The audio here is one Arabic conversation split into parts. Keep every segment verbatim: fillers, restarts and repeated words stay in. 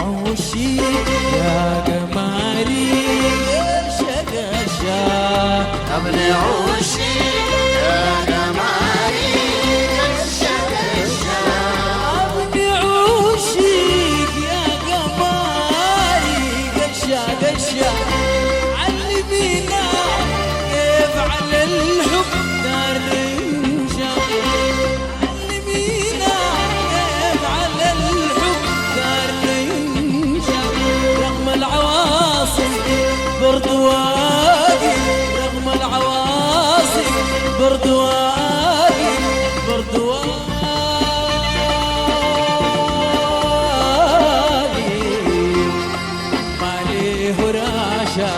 عوشي يا قمري قشا قشا ابن عوشي يا قمري قشا قشا ابن عوشيك يا قمري قشا قشا علمينا كيف على الحب دار رمشا علمينا كيف على الحب دار رمشا رغم العواصف برضو واقف رغم العواصف برضو واقف برضو واقف مالي هراشا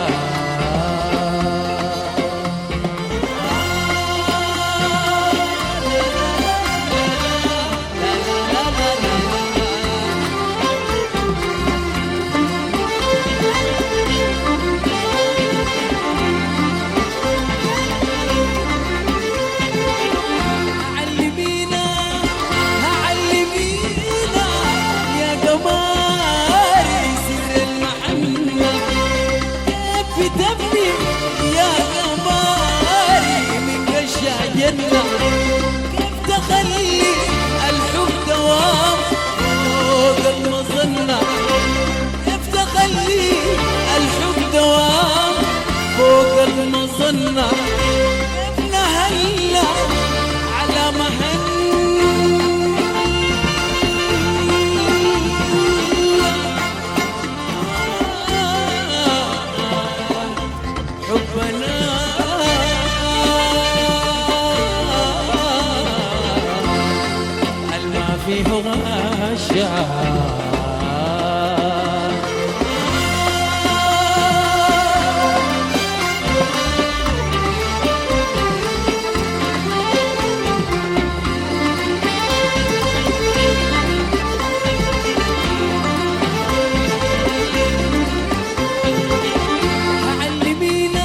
علمينا علمينا يا قمري سر المحنة كيف تبني يا قمري من قشا جنة كيف تخلي الحب دوام فوق المظنة كيف تخلي الحب دوام فوق المظنة كيف نهلا على مهن حبنا هل ما فيه غشا علمينا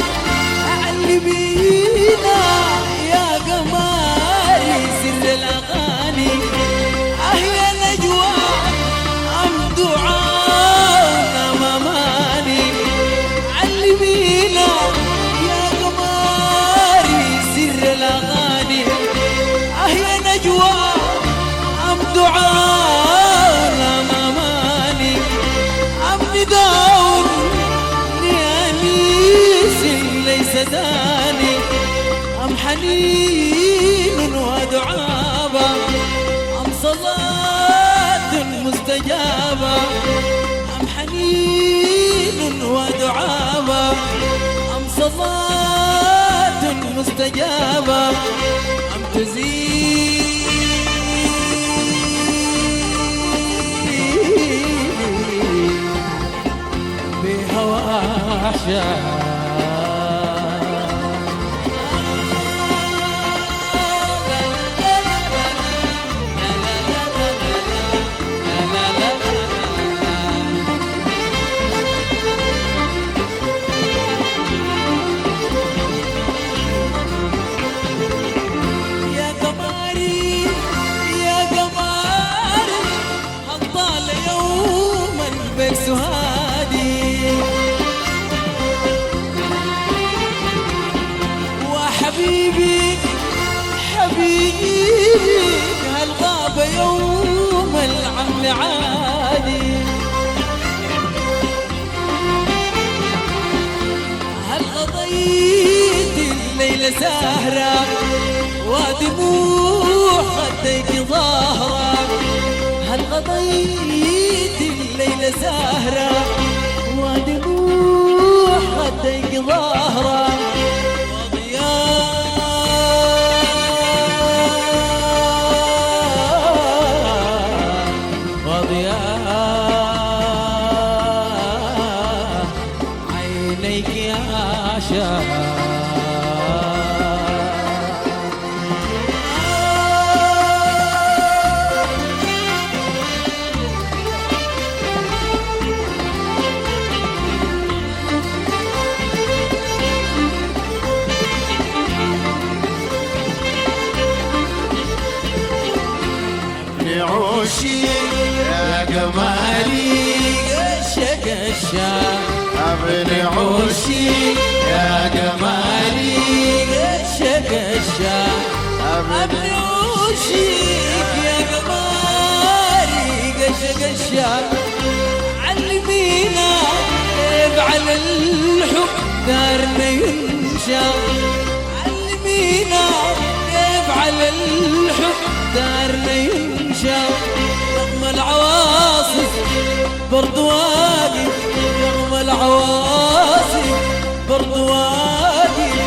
علمينا يا قمري سر الأغاني أهي نجوى أم دعاء أماماني علمينا يا قمري سر الأغاني أهي نجوى أم دعاء أماماني أم نداء لأنيس ليس داني أم حنين ودعابة أم صلاة مستجابة أم حنين ودعابة أم صلاة مستجابة أم تزيد بهوى أحشاء يا قمري يا قمري هالطال يوما بك سهادي وحبيبي حبيبي هالغاب يوم العمل عادي هل قضيت الليلة سهرة ودموع خديك ظاهرة هل قضيت الليلة سهرة ودموع خديك ظاهرة وضياء وضياء عينيك يا شاهد عوشي يا قمري الشام ابن عوشي يا جمالي قشق الشام ابن عوشيك يا جمالي قشق الشام علمينا كيف على الحب دارنا ينشا علمينا كيف على الحب دارنا ينشا رغم العواصف برضو واقف رغم العواصف برضو واقف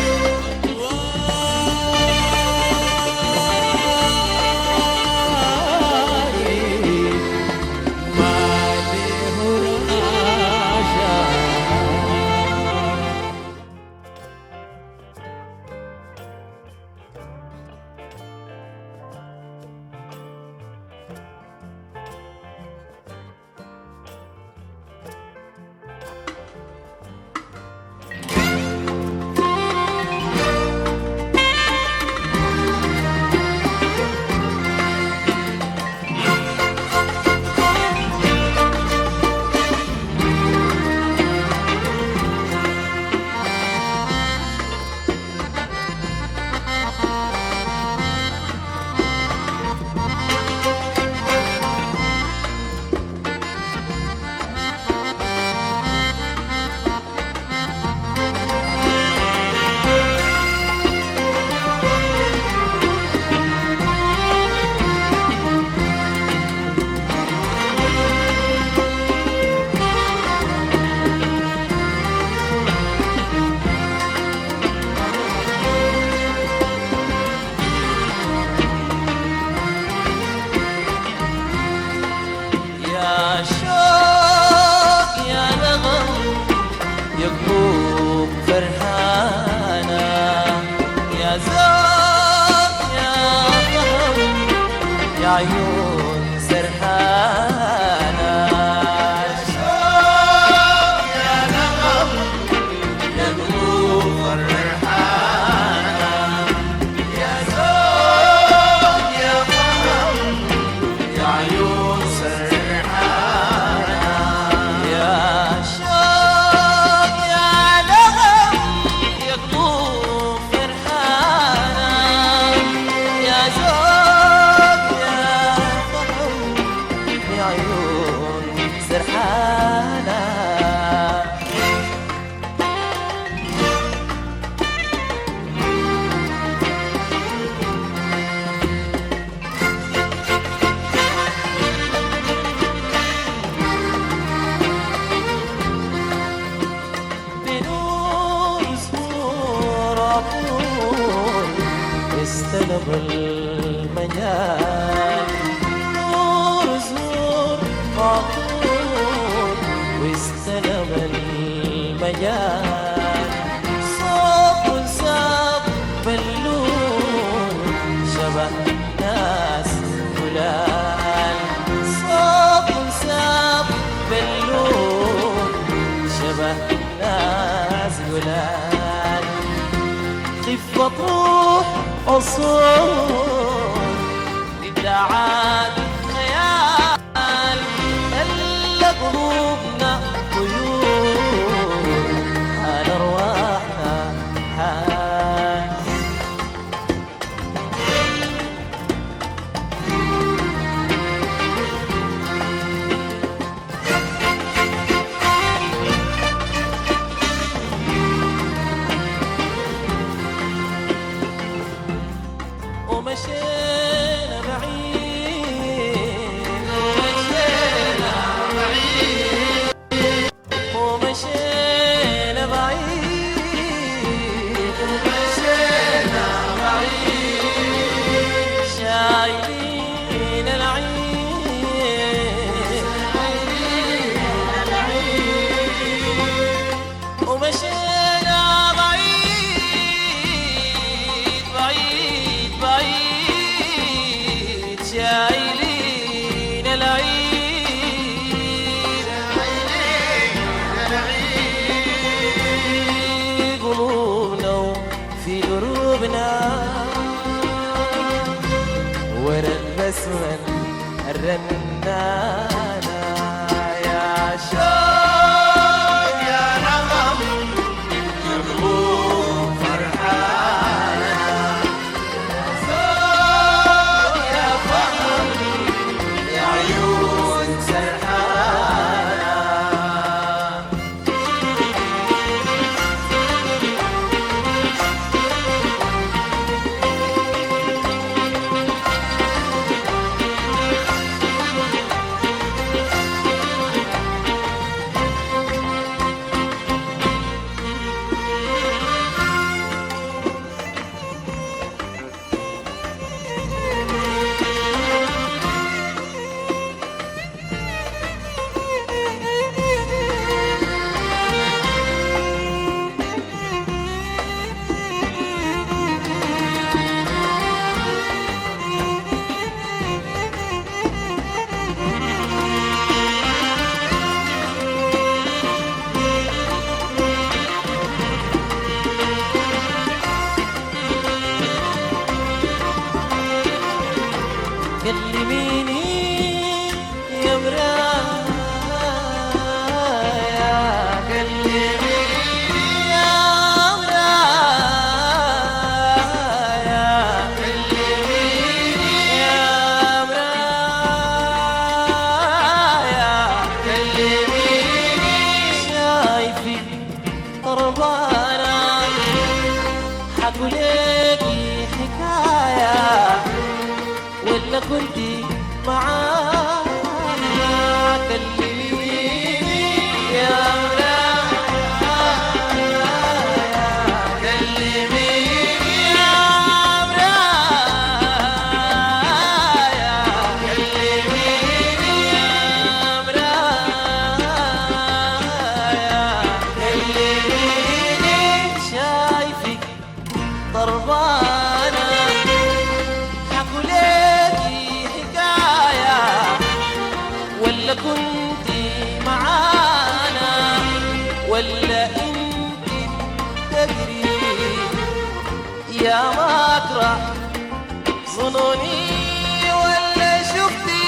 عيون سرحانة شوق يا نغم يا قلوب الريحانة يا زوج يا فهم يا عيون سرحانة يا شوق يا نغم يا قلوب فرحانة يا زوج عيون سرحانة بنور زهور عطول استلم المجال عطول واستلم المجال صوت ساب بلون شبه ناس فلان صوت ساب بلون شبه ناس فلان خفة روح عصور ابداعات قلوبنا طيور على ارواحنا حال ومشينا بعيد ومشينا بعيد مشينا بعيد شايلين العيد ومشينا بعيد بعيد بعيد شايلين العيد في دروبنا ورا البسمة الرنانة يا شوق كنت معانا كلميني يا مرايا كلميني يا مرايا كلميني يا مرايا كلميني شايفك ضربانة حكوا ليكي حكاية ولا كنتي معانا ولا انتي تدري يا مكره ظنوني ولا شفتي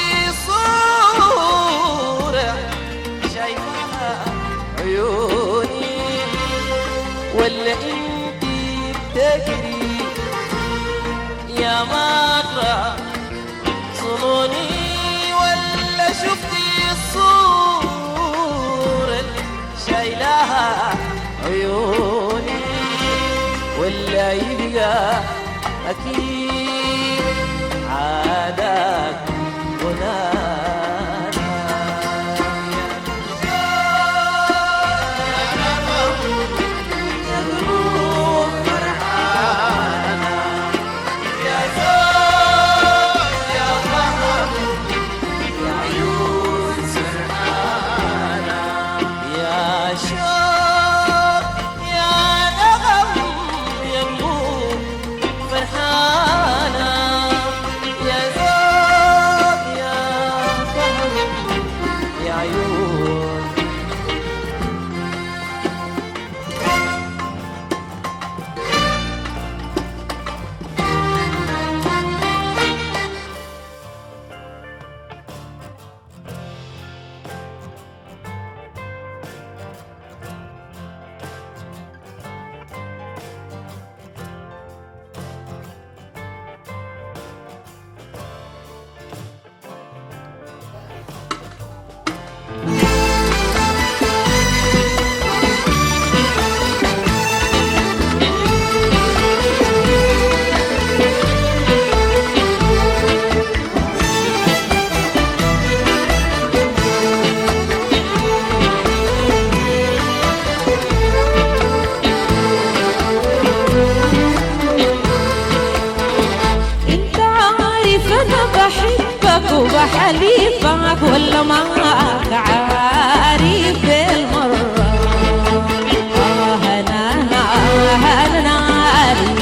صورة شايفها عيوني ولا انتي بتجري يا مكره ظنوني ولا شفتي الصورة اللي شايلاها عيوني ولا يبقى أكيد عادك غنانا يا قلوب فرحانة يا زود يا قمر يا عيون سرحانة يا شوق يا نغم يا قلوب فرحانة يا زود يا قمر يا عيون انت عارف انا بحبك وبحليفك ولا ما عارف بالمرة آه انا انا عارف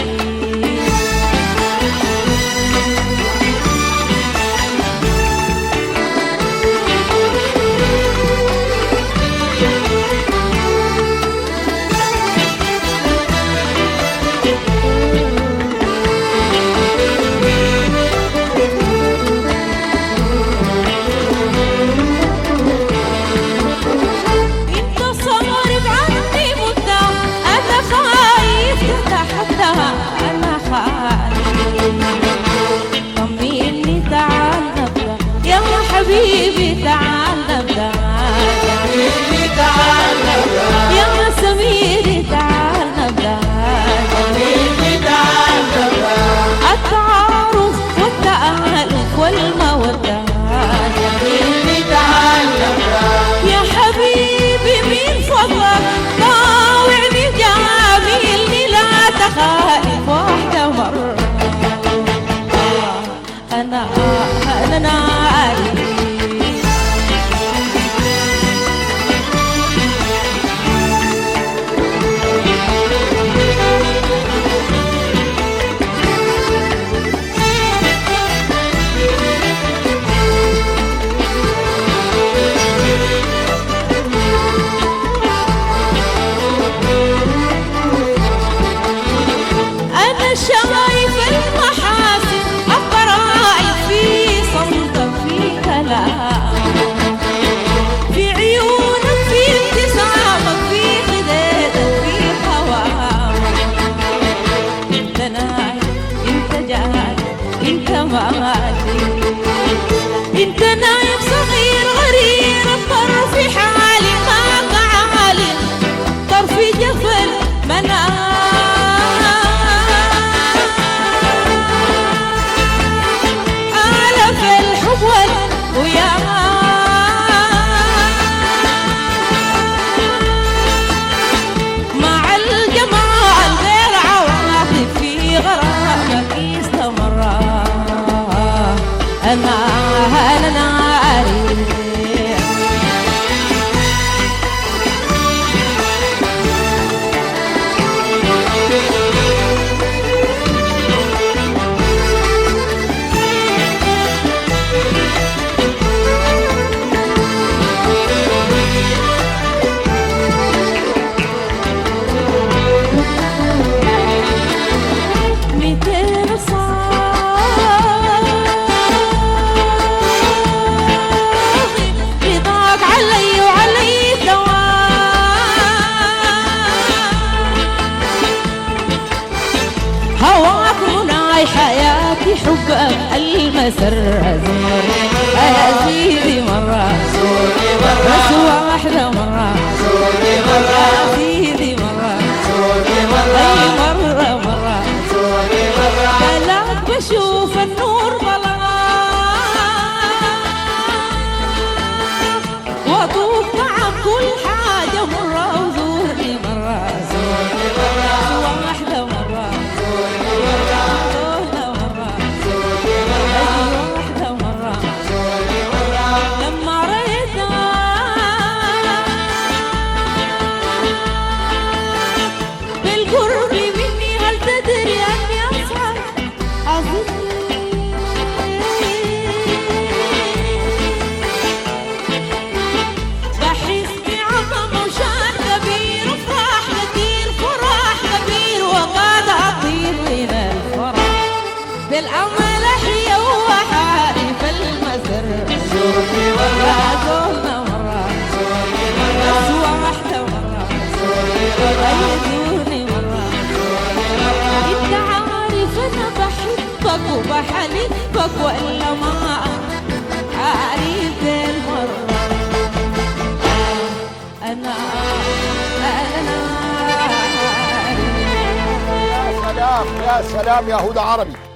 المسر زورني يا سيدي مرة زورني مرة بس واحدة مرة زورني مرة يا سيدي مرة زورني مرة أي مرة مرة زورني مرة بلاك بشوف النور ظلام وأطوف مع كل حاجة مرة وزورني مرة زورني مرة واحدة مرة زورني مرة زورنا مرة زورني مرة أي واحدة مرة زورني مرة لما رأيتها بالقرب مني هل تدري أني أصعب أظن بحس بعظم وشان كبير وفرح كثير فرح كبير وقد أطير من الفرح بالأمل أحيا وأحارب المسر زورني مرة لا زولنا مرة زورني مرة بس واحدة مرة زورني مرة أيدوني مرة انت عارف انا بحبك وبحلفك وإلا ما عارف المرة انا انا يا سلام يا سلام يا هدى عربي.